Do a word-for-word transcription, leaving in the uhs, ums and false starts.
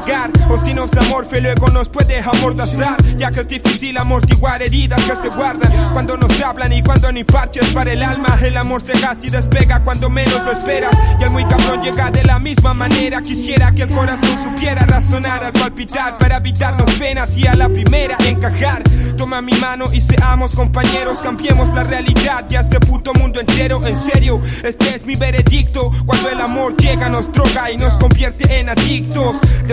negar. O si no es amor, fe luego nos puede amordazar, ya que es difícil amortiguar heridas que se guardan cuando nos hablan y cuando ni parches para el alma. El amor se gasta y despega cuando menos lo esperas, y el muy cabrón llega de la misma manera. Quisiera que el corazón supiera razonar al palpitar para evitarnos penas y a la primera encajar. Toma mi mano y seamos compañeros, cambiemos la realidad y a este puto mundo entero. En serio, este es mi veredicto. Cuando el amor llega nos droga y nos convierte en adictos.